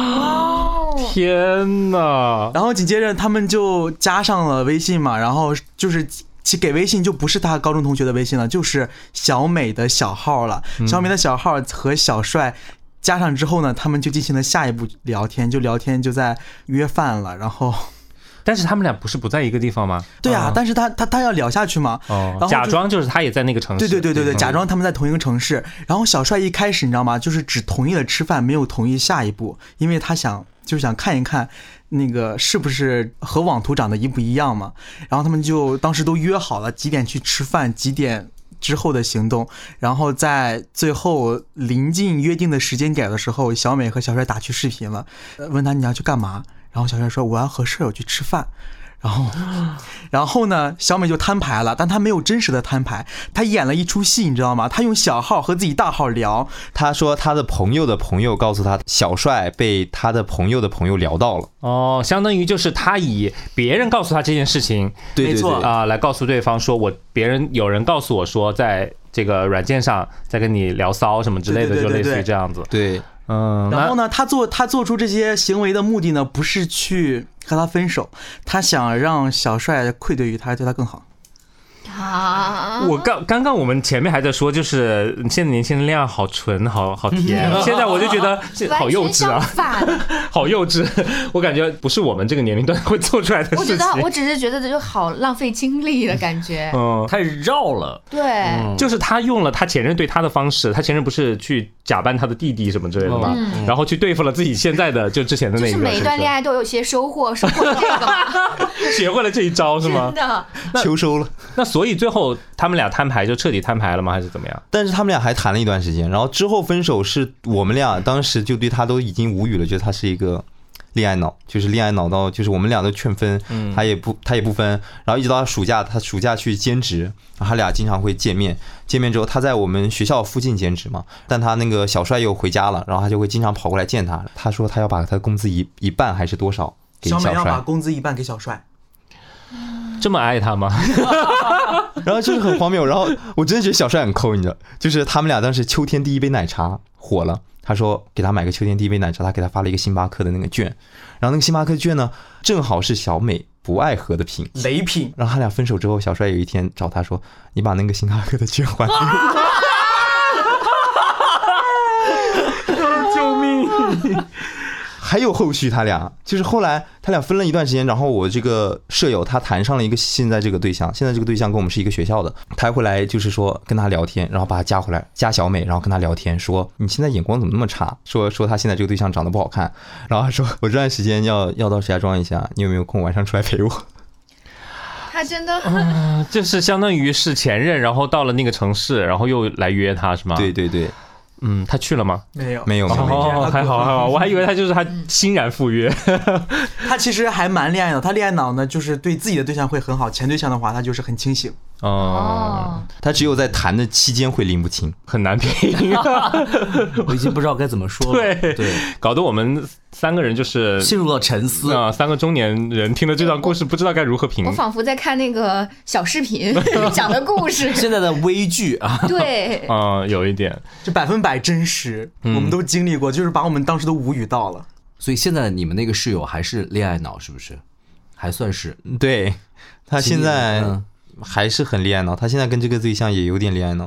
S1: 天哪！
S2: 然后紧接着他们就加上了微信嘛，然后就是其给微信就不是他高中同学的微信了，就是小美的小号了。小美的小号和小帅加上之后呢，他们就进行了下一步聊天，就聊天就在约饭了。然后，
S1: 但是他们俩不是不在一个地方吗？
S2: 对啊，但是他他他要聊下去嘛，
S1: 哦
S2: 然后，
S1: 假装就是他也在那个城市。
S2: 对对对对对，
S1: 嗯
S2: 假装他们在同一个城市。然后小帅一开始你知道吗，就是只同意了吃饭，没有同意下一步，因为他想就是想看一看那个是不是和网图长得一不一样嘛。然后他们就当时都约好了几点去吃饭，几点之后的行动。然后在最后临近约定的时间点的时候，小美和小帅打去视频了，问他你要去干嘛，然后小帅说我要和舍友去吃饭。然后，然后呢？小美就摊牌了，但她没有真实的摊牌，她演了一出戏，你知道吗？她用小号和自己大号聊。
S3: 他说他的朋友的朋友告诉他，小帅被他的朋友的朋友聊到了。
S1: 哦，相当于就是他以别人告诉他这件事情，
S3: 对对
S2: 没错
S3: 对，
S1: 啊、来告诉对方说我别人有人告诉我说在这个软件上在跟你聊骚什么之类的，就类
S2: 对对对对
S1: 似于这样子。
S3: 对，
S1: 嗯，
S2: 然后呢，他做他做出这些行为的目的呢，不是去和他分手，他想让小帅愧对于他，对他更好。
S4: 啊，
S1: 我刚刚刚我们前面还在说，就是现在年轻人恋爱好纯，好好甜。现在我就觉得这好幼稚啊，
S4: 完全相反。
S1: 好幼稚。我感觉不是我们这个年龄段会做出来的事情。
S4: 我知道，我只是觉得这就好浪费精力的感觉。
S1: 嗯，
S5: 太绕了。
S4: 对，
S1: 就是他用了他前任对他的方式，他前任不是去假扮他的弟弟什么之类的吗？然后去对付了自己现在的就之前的那个，
S4: 就是每一段恋爱都有些收获，收获这个嘛，
S1: 学会了这一招是吗
S4: 真？的。
S3: 秋收了。
S1: 那所以最后他们俩摊牌就彻底摊牌了吗？还是怎么样？
S3: 但是他们俩还谈了一段时间，然后之后分手是我们俩当时就对他都已经无语了，觉得他是一个恋爱脑，就是恋爱脑到就是我们俩都劝分，他也不他也不分，然后一直到他暑假，他暑假去兼职，然后他俩经常会见面，见面之后他在我们学校附近兼职嘛，但他那个小帅又回家了，然后他就会经常跑过来见他，他说他要把他的工资一一半还是多少给小
S2: 小美要把
S3: 帅，
S2: 工资一半给小帅。
S1: 这么爱他吗？
S3: 然后就是很荒谬，然后我真的觉得小帅很抠，你知道，就是他们俩当时秋天第一杯奶茶火了，他说给他买个秋天第一杯奶茶，他给他发了一个星巴克的那个券，然后那个星巴克券呢正好是小美不爱喝的品，
S2: 雷品。
S3: 然后他俩分手之后，小帅有一天找他说：“你把那个星巴克的券还给我。”救命！还有后续，他俩就是后来他俩分了一段时间，然后我这个舍友他谈上了一个现在这个对象，现在这个对象跟我们是一个学校的，他回来就是说跟他聊天，然后把他加回来，加小美，然后跟他聊天，说你现在眼光怎么那么差？说说他现在这个对象长得不好看，然后他说我这段时间要要到石家庄一下，你有没有空晚上出来陪我？
S4: 他真的，
S1: 嗯，就是相当于是前任，然后到了那个城市，然后又来约他是吗？
S3: 对，对对，
S1: 嗯，他去了吗？
S2: 没有，
S3: 没有没有没有。
S1: 哦，还好还好，我还以为他就是他欣然赴约。
S2: 他其实还蛮恋爱脑，他恋爱脑呢，就是对自己的对象会很好，前对象的话他就是很清醒。
S1: 哦，
S4: 哦，
S3: 他只有在谈的期间会拎不清。
S1: 很难评。
S5: 我已经不知道该怎么说了。
S1: 对
S5: 对，
S1: 搞得我们三个人就是
S5: 陷入了沉思。
S1: 啊，三个中年人听了这段故事，不知道该如何评
S4: 我。仿佛在看那个小视频讲的故事。
S5: 现在的微剧啊，
S4: 对，
S1: 啊，有一点。
S2: 这百分百真实，我们都经历过，就是把我们当时都无语到了。
S5: 所以现在你们那个室友还是恋爱脑，是不是？还算是。
S3: 对，他现在
S5: 嗯
S3: 还是很恋爱脑，他现在跟这个对象也有点恋爱脑，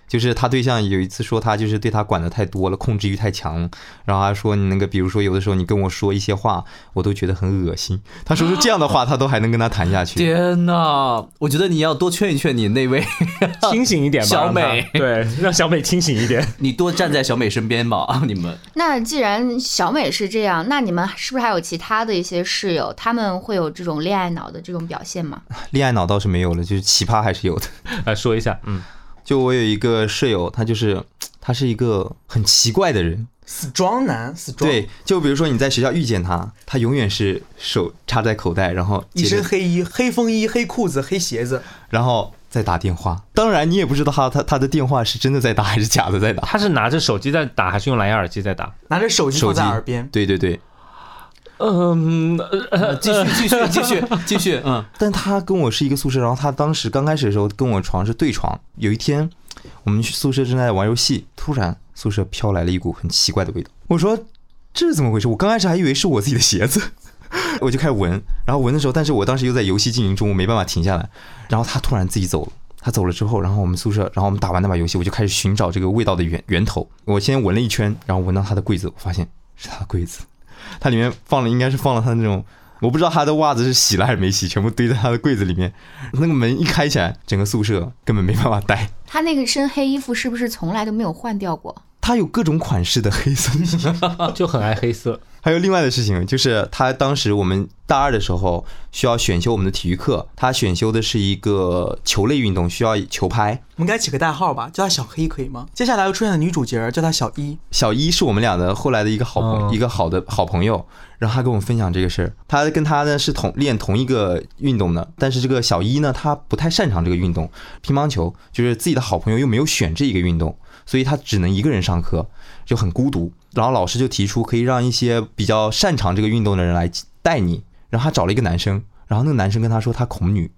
S3: 就是他对象有一次说他就是对他管的太多了，控制欲太强，然后他说你那个比如说有的时候你跟我说一些话我都觉得很恶心，他说出这样的话他都还能跟他谈下去。
S5: 天哪，我觉得你要多劝一劝你那位
S1: 清醒一点吧，
S5: 小美，
S1: 对，让小美清醒一点。
S5: 你多站在小美身边吧，你们。
S4: 那既然小美是这样，那你们是不是还有其他的一些室友，他们会有这种恋爱脑的这种表现吗？
S3: 恋爱脑倒是没有了，就是奇葩还是有的。
S1: 来说一下，嗯，
S3: 就我有一个舍友，他就是他是一个很奇怪的人，
S2: 死装男，死装。
S3: 对，就比如说你在学校遇见他，他永远是手插在口袋，然后
S2: 一身黑衣、黑风衣、黑裤子、黑鞋子，
S3: 然后在打电话。当然你也不知道他他他的电话是真的在打还是假的在打。
S1: 他是拿着手机在打还是用蓝牙耳机在打？
S2: 拿着手机放在耳边。
S3: 对对对。
S1: 嗯，
S5: 呃，继续继续继续继续，嗯。
S3: 但他跟我是一个宿舍，然后他当时刚开始的时候跟我床是对床。有一天我们去宿舍正在玩游戏，突然宿舍飘来了一股很奇怪的味道。我说这是怎么回事？我刚开始还以为是我自己的鞋子，我就开始闻，然后闻的时候，但是我当时又在游戏进行中，我没办法停下来。然后他突然自己走了，他走了之后，然后我们宿舍，然后我们打完那把游戏，我就开始寻找这个味道的源源头。我先闻了一圈，然后闻到他的柜子，我发现是他的柜子，它里面放了应该是放了他那种，我不知道他的袜子是洗了还是没洗，全部堆在他的柜子里面。那个门一开起来，整个宿舍根本没办法待。
S4: 他那个身黑衣服是不是从来都没有换掉过？
S3: 他有各种款式的黑色
S1: 就很爱黑色。
S3: 还有另外的事情，就是他当时我们大二的时候需要选修我们的体育课，他选修的是一个球类运动，需要球拍。
S2: 我们该起个代号吧，叫他小黑可以吗？接下来又出现的女主角叫他小一。
S3: 小一是我们俩的后来的一个好朋、嗯、一个好的好朋友，然后他跟我分享这个事儿。他跟他呢是同练同一个运动的，但是这个小一呢他不太擅长这个运动，乒乓球，就是自己的好朋友又没有选这一个运动，所以他只能一个人上课，就很孤独。然后老师就提出可以让一些比较擅长这个运动的人来带你，然后他找了一个男生，然后那个男生跟他说他恐女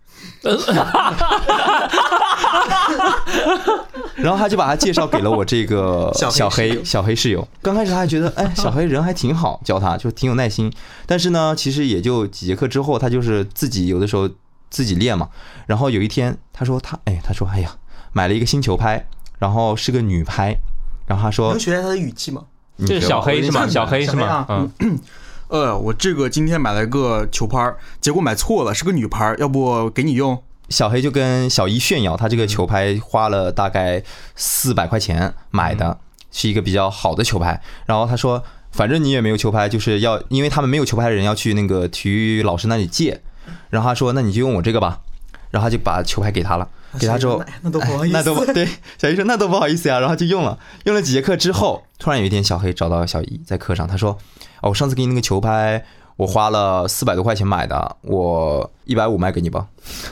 S3: 然后他就把他介绍给了我这个小黑小黑室友。刚开始他还觉得哎小黑人还挺好，教他就挺有耐心，但是呢其实也就几节课之后他就是自己有的时候自己练嘛。然后有一天他说他哎他说哎呀买了一个新球拍，然后是个女拍，然后他说
S2: 能学下他的语气吗？
S1: 这是小黑是吗？小黑是吗？
S2: 嗯，呃，我这个今天买了个球拍，结果买错了，是个女拍，要不给你用？
S3: 小黑就跟小一炫耀，他这个球拍花了大概四百块钱买的，是一个比较好的球拍。然后他说，反正你也没有球拍，就是要因为他们没有球拍的人要去那个体育老师那里借。然后他说，那你就用我这个吧。然后他就把球拍给他了。给他之后，
S2: 那都不好意思，
S3: 那都对小一说那都不好意思呀，然后就用了，用了几节课之后，突然有一天小黑找到小一在课上，他说：“哦，我上次给你那个球拍，我花了四百多块钱买的，我一百五卖给你吧。”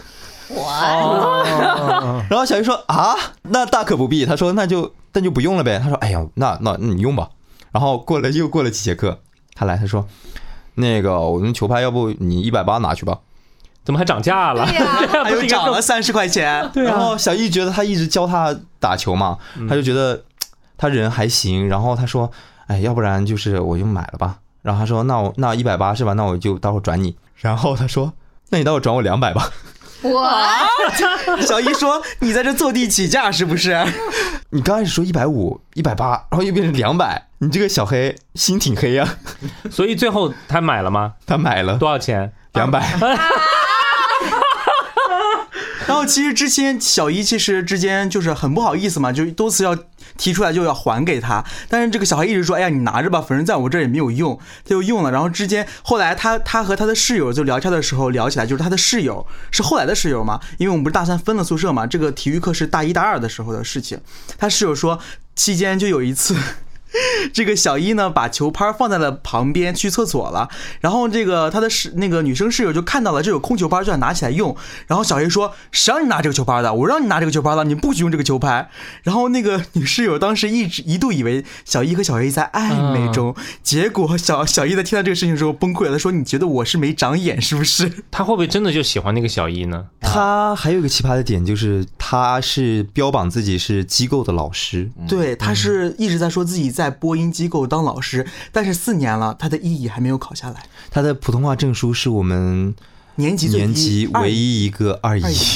S3: 哇！然后小一说：“啊，那大可不必。”他说：“那就那就不用了呗。”他说：“哎呀，那那那你用吧。”然后过了又过了几节课，他来他说：“那个我们球拍要不你一百八拿去吧。”
S1: 怎么还涨价了？
S4: 对呀、
S2: 还有涨了三十块钱。
S3: 对、啊。然后小易觉得他一直教他打球嘛，嗯、他就觉得他人还行。然后他说：“哎，要不然就是我就买了吧。”然后他说：“那我那一百八是吧？那我就待会儿转你。”然后他说：“那你待会儿转我两百吧。”
S4: 哇！
S2: 小易说：“你在这坐地起价是不是？
S3: 你刚开始说一百五、一百八，然后又变成两百，你这个小黑心挺黑呀、
S1: 啊。所以最后他买了吗？
S3: 他买了
S1: 多少钱？
S3: 两百。
S2: 然后其实之前小一其实之间就是很不好意思嘛，就多次要提出来就要还给他，但是这个小孩一直说，哎呀你拿着吧，反正在我这儿也没有用，他就用了。然后之间后来他他和他的室友就聊天的时候聊起来，就是他的室友是后来的室友嘛，因为我们不是大三分了宿舍嘛，这个体育课是大一大二的时候的事情。他室友说期间就有一次这个小一呢把球拍放在了旁边去厕所了，然后这个他的室那个女生室友就看到了这有空球拍就想拿起来用，然后小一说谁让你拿这个球拍的，我让你拿这个球拍了，你不许用这个球拍。然后那个女室友当时一直一度以为小一和小 A 在暧昧中、嗯、结果小小一在听到这个事情的时候崩溃了，他说你觉得我是没长眼是不是？
S1: 他会不会真的就喜欢那个小一呢？
S3: 他还有一个奇葩的点就是他是标榜自己是机构的老师、
S2: 嗯、对，他是一直在说自己在播音机构当老师，但是四年了他的意义还没有考下来。
S3: 他的普通话证书是我们
S2: 年级
S3: 年级唯一一个二乙。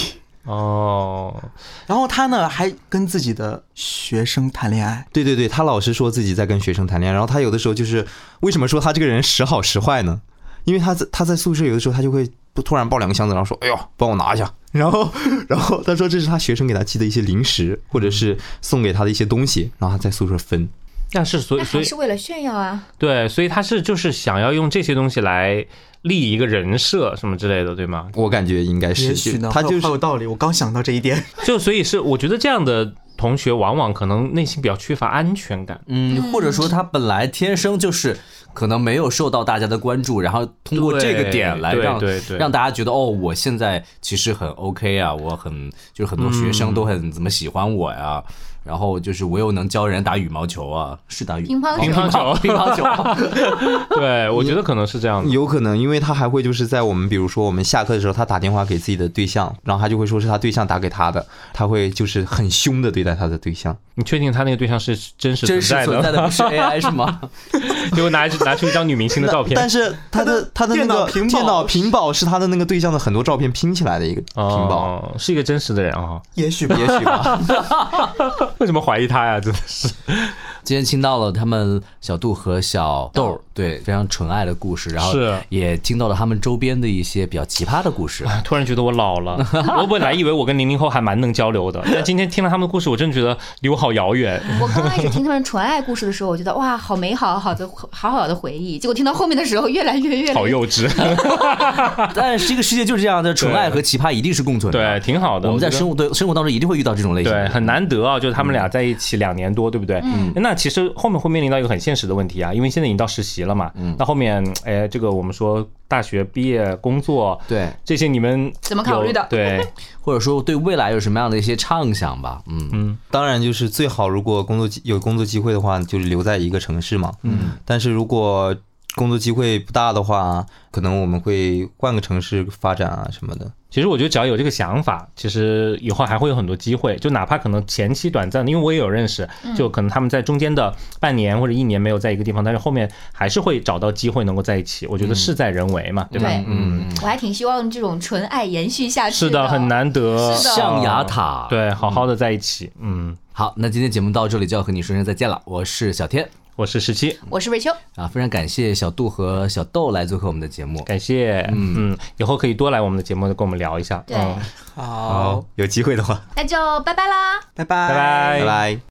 S1: 哦，
S2: 然后他呢还跟自己的学生谈恋爱。
S3: 对对对，他老是说自己在跟学生谈恋爱，然后他有的时候就是为什么说他这个人时好时坏呢？因为他在他在宿舍有的时候他就会突然抱两个箱子，然后说：“哎呦，帮我拿一下。”然后然后他说这是他学生给他寄的一些零食，或者是送给他的一些东西，然后他在宿舍分。
S1: 但是所以所以
S4: 还是为了炫耀啊。
S1: 对，所以他是就是想要用这些东西来立一个人设什么之类的，对吗？
S3: 我感觉应该是，
S2: 也许呢，
S3: 他就是
S2: 好有道理。我刚想到这一点。
S1: 就所以是我觉得这样的同学往往可能内心比较缺乏安全感。
S5: 嗯，或者说他本来天生就是可能没有受到大家的关注，然后通过这个点来让
S1: 对对对
S5: 让大家觉得哦，我现在其实很 OK 啊，我很就是很多学生都很怎么喜欢我呀。然后就是我又能教人打羽毛球啊，是打羽
S4: 乒乓球
S1: 乒乓球，
S5: 乒乓球。
S1: 对，我觉得可能是这样的。
S3: 有可能，因为他还会就是在我们比如说我们下课的时候，他打电话给自己的对象，然后他就会说是他对象打给他的，他会就是很凶的对待他的对象。
S1: 你确定他那个对象是真实
S5: 真实存在的，不是 A I 是吗？
S1: 结果拿拿出一张女明星的照片，
S3: 但是他的他的那个
S2: 电脑屏保
S3: 电脑屏保是他的那个对象的很多照片拼起来的一个屏保，
S1: 哦，是一个真实的人啊。
S2: 也许吧，
S3: 也许吧。
S1: 为什么怀疑他呀？真的是。
S5: 今天听到了他们小杜和小豆对非常纯爱的故事，然后
S1: 是
S5: 也听到了他们周边的一些比较奇葩的故事。
S1: 突然觉得我老了，我本来以为我跟零零后还蛮能交流的，但今天听了他们的故事，我真的觉得离我好遥远。
S4: 我刚开始听他们纯爱故事的时候，我觉得哇，好美好，好的，好好的回忆。结果听到后面的时候，越来越越来越
S1: 好幼稚。
S5: 但是这个世界就是这样的，纯爱和奇葩一定是共存的。
S1: 对，挺好的。
S5: 我们在生活对生活当中一定会遇到这种类型的。
S1: 对，很难得啊，就是他们俩在一起两年多，对不对？嗯。那其实后面会面临到一个很现实的问题啊，因为现在已经到实习了嘛。嗯。那后面，哎，这个我们说大学毕业、工作，
S5: 对
S1: 这些你们
S4: 怎么考虑的？
S1: 对，
S5: 或者说对未来有什么样的一些畅想吧？嗯
S3: 嗯，当然就是最好，如果工作有工作机会的话，就是留在一个城市嘛。嗯。但是如果工作机会不大的话，可能我们会换个城市发展啊什么的。
S1: 其实我觉得只要有这个想法，其实以后还会有很多机会，就哪怕可能前期短暂的，因为我也有认识，就可能他们在中间的半年或者一年没有在一个地方，但是后面还是会找到机会能够在一起。我觉得事在人为嘛，对吧？
S4: 对，嗯，我还挺希望这种纯爱延续下去。
S1: 是的，很难得，
S5: 象牙塔，
S1: 对，好好的在一起。嗯，
S5: 好，那今天节目到这里就要和你说声再见了。我是小天，
S1: 我是十七，
S4: 我是瑞秋
S5: 啊，非常感谢小杜和小豆来做客我们的节目，
S1: 感谢，嗯嗯，以后可以多来我们的节目跟我们聊一下。
S4: 对，
S1: 嗯，
S2: 好，
S3: 有机会的话，
S4: 那就拜拜啦，
S2: 拜拜，
S1: 拜拜，
S3: 拜拜。